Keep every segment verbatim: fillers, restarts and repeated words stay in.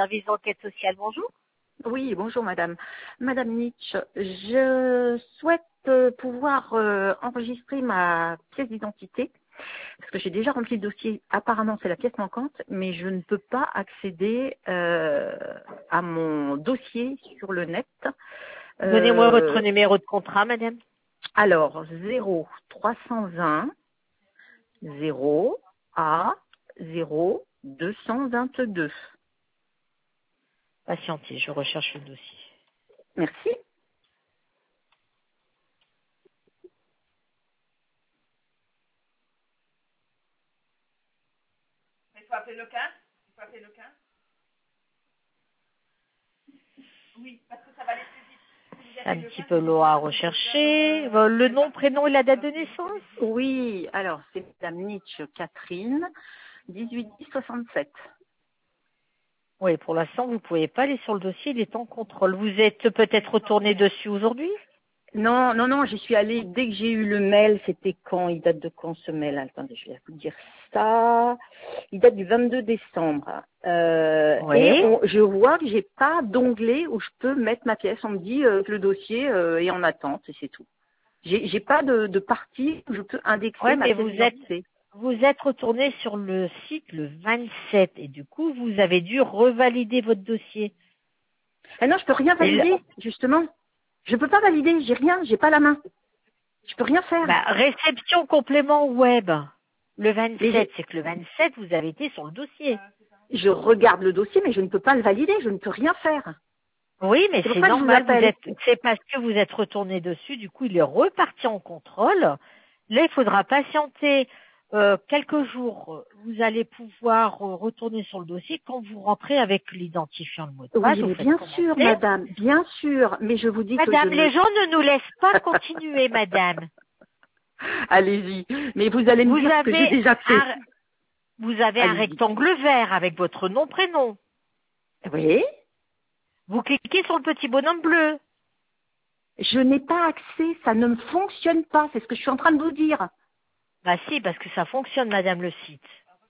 service d'enquête sociale. Bonjour. Oui, bonjour madame. Madame Nietzsche, je souhaite euh, pouvoir euh, enregistrer ma pièce d'identité parce que j'ai déjà rempli le dossier. Apparemment, c'est la pièce manquante, mais je ne peux pas accéder euh, à mon dossier sur le net. Donnez-moi votre Euh, numéro de contrat, madame. alors, zéro trois cent vingt zéro A zéro deux cent vingt-deux. Patientez, je recherche le dossier. Merci. Il faut appeler le quinze. Il faut appeler le quinze. Oui, parce que ça va aller plus vite. Si vous Un appelez le petit quinze, peu vous long à dites, rechercher. euh, Euh, Le c'est nom, pas- prénom et la date de naissance. Oui, alors c'est madame Nietzsche Catherine, dix-huit dix soixante-sept. Oui, pour l'instant, vous ne pouvez pas aller sur le dossier, il est en contrôle. Vous êtes peut-être retourné dessus aujourd'hui? Non, non, non, j'y suis allée dès que j'ai eu le mail. C'était quand? Il date de quand ce mail? Attendez, je vais vous dire ça. Il date du vingt-deux décembre. Euh, et Oui. on, je vois que j'ai pas d'onglet où je peux mettre ma pièce. On me dit euh, que le dossier euh, est en attente et c'est tout. J'ai j'ai pas de, de partie où je peux indexer Ouais, ma mais pièce vous êtes d'identité. vous êtes retourné sur le site le vingt-sept et du coup, vous avez dû revalider votre dossier. Ah non, je peux rien Et le- valider, justement. Je peux pas valider, j'ai rien, j'ai pas la main. Je peux rien faire. bah, réception complément web. Le Mais vingt-sept, j'ai- c'est que le vingt-sept, vous avez été sur le dossier. je regarde le dossier, mais je ne peux pas le valider, je ne peux rien faire. Oui, mais C'est pour c'est ça que je vous normal. Vous appelle. êtes, c'est parce que vous êtes retourné dessus. Du coup, il est reparti en contrôle. Là, il faudra patienter euh, quelques jours. Vous allez pouvoir euh, retourner sur le dossier quand vous rentrez avec l'identifiant, le mot de passe. Oui, Vous mais faites bien sûr, commencer. madame, bien sûr, mais je vous dis que je Madame, ne... les gens ne nous laissent pas continuer, madame. Allez-y, mais vous allez me Vous dire ce que j'ai avez déjà fait. un, vous avez un Allez-y. rectangle vert avec votre nom, prénom. Oui, Vous cliquez sur le petit bonhomme bleu. je n'ai pas accès, ça ne me fonctionne pas, c'est ce que je suis en train de vous dire. Bah si, parce que ça fonctionne, madame, le site.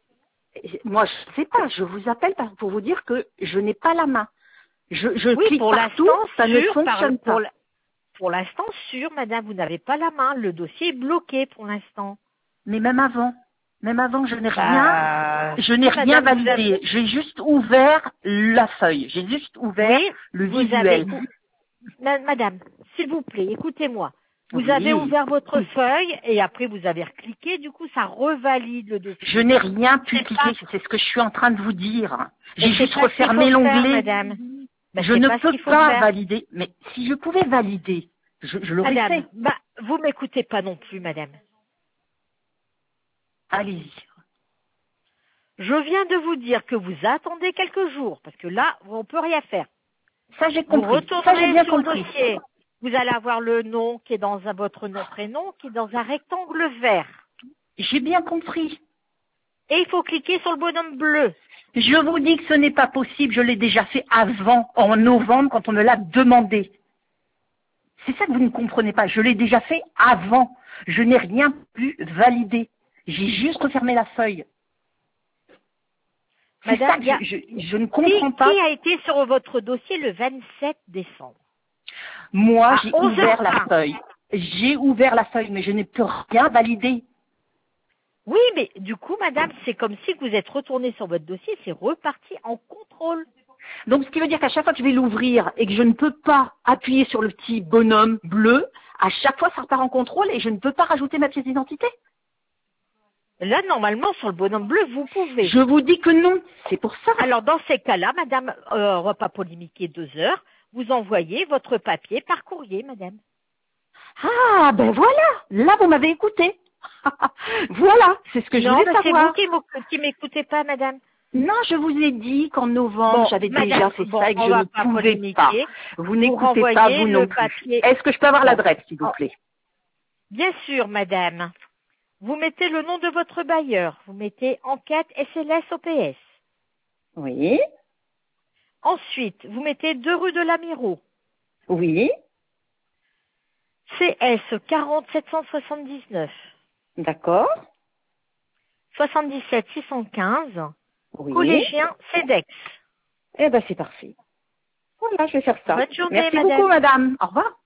Moi, je ne sais pas, je vous appelle par- pour vous dire que je n'ai pas la main. Je, je Oui, clique pour partout, l'instant, ça ne sûr, par, fonctionne pour, pas. la- pour l'instant, sûr, madame, vous n'avez pas la main. Le dossier est bloqué pour l'instant. Mais même avant, même avant, je n'ai rien, Bah, je n'ai si, rien madame, vous avez, validé. J'ai juste ouvert la feuille, j'ai juste ouvert oui, le vous avez, visuel. ou- ma- madame, s'il vous plaît, écoutez-moi. Vous avez Oui, ouvert votre feuille et après vous avez recliqué, du coup, ça revalide le je dossier. n'ai rien pu C'est pas, cliquer, c'est ce que je suis en train de vous dire. et J'ai c'est juste pas ce qu'il faut refermé faire, l'onglet. madame. Ben, Je c'est ne pas ce peux qu'il faut pas faire. valider. Mais si je pouvais valider, je, je l'aurais Madame, fait. bah, vous m'écoutez pas non plus, madame. Allez-y. Je viens de vous dire que vous attendez quelques jours, parce que là, on peut rien faire. Ça, j'ai Vous compris. Ça, j'ai retournerez bien sur le compris. dossier. Vous allez avoir le nom qui est dans un, votre nom prénom, qui est dans un rectangle vert. J'ai bien compris. Et il faut cliquer sur le bonhomme bleu. Je vous dis que ce n'est pas possible. Je l'ai déjà fait avant, en novembre, quand on me l'a demandé. C'est ça que vous ne comprenez pas. Je l'ai déjà fait avant. Je n'ai rien pu valider. J'ai juste refermé la feuille. C'est ça Madame, que il y je, a, je, je ne qui, comprends pas. qui a été sur votre dossier le vingt-sept décembre Moi, à j'ai onze heures ouvert la vingt? feuille. J'ai ouvert la feuille, mais je n'ai plus rien validé. Oui, mais du coup, madame, c'est comme si vous êtes retourné sur votre dossier, c'est reparti en contrôle. Donc, ce qui veut dire qu'à chaque fois que je vais l'ouvrir et que je ne peux pas appuyer sur le petit bonhomme bleu, à chaque fois, ça repart en contrôle et je ne peux pas rajouter ma pièce d'identité. Là, normalement, sur le bonhomme bleu, vous pouvez. Je vous dis que non. C'est pour ça. Alors, dans ces cas-là, madame, euh, on va pas polémiquer deux heures, vous envoyez votre papier par courrier, madame. Ah, ben voilà. Là, vous m'avez écouté. Voilà, c'est ce que je Non, voulais ben c'est vous savoir. qui m'éc- qui m'écoutez pas, madame. Non, je vous ai dit qu'en novembre, Bon, j'avais déjà madame, fait bon, ça et que on je va ne pas pouvais pas. polémiquer. Vous Vous n'écoutez pas, renvoyez vous non le plus. papier. Est-ce que je peux avoir Bon, l'adresse, s'il vous oh, plaît? bien sûr, madame. Vous mettez le nom de votre bailleur. Vous mettez enquête S L S O P S. Oui, Ensuite, vous mettez deux rue de l'Amiro. oui, C S quarante sept cent soixante-dix-neuf. d'accord, soixante-dix-sept six cent quinze. oui, Collégien CEDEX. Eh ben, c'est parfait. Voilà, je vais faire ça. Bonne journée, Merci madame. beaucoup, madame. Au revoir.